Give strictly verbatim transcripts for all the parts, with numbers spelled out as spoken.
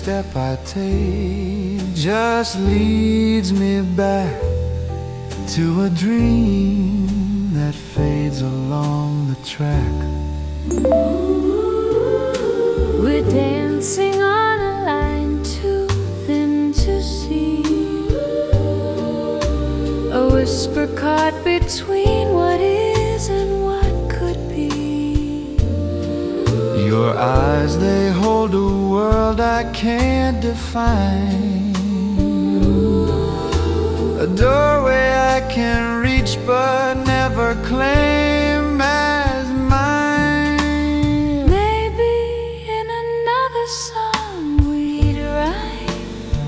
step I take just leads me back to a dream that fades along the track. We're dancing on a line too thin to see, a whisper caught between what is and what could be. Your eyes, they hold a world I can't define, a doorway I can reach but never claim as mine. Maybe in another song we'd write,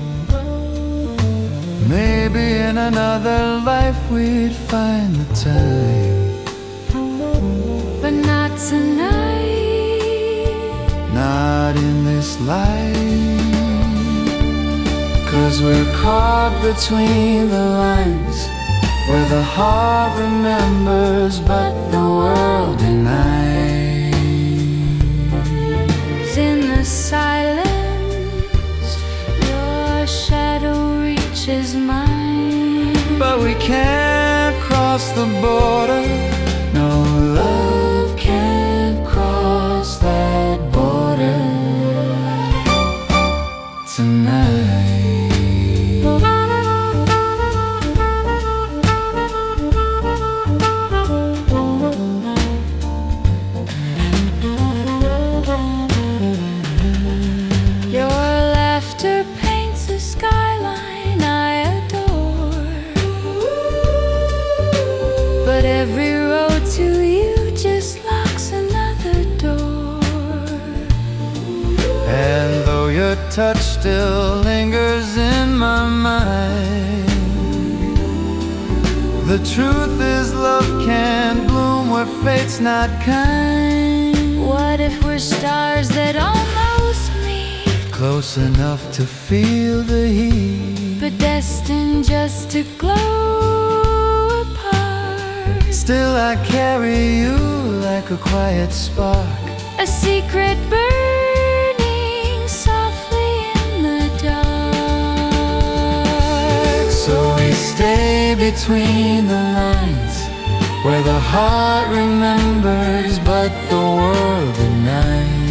maybe in another life we'd find the time, but not tonight, not in this life. 'Cause we're caught between the lines, where the heart remembers but the world denies. in the silence your shadow reaches mine, But we can't cross the border. No, love can't cross that border tonight. your laughter paints a skyline I adore, but every road to you just locks another door. And though your touch still lingers in my mind, the truth is love can't bloom where fate's not kind. What if we're stars that almost meet, Close enough to feel the heat, but destined just to glow apart? still I carry you like a quiet spark, A secret burning softly in the dark. so we stay between the lines, where the heart remembers but the world denies.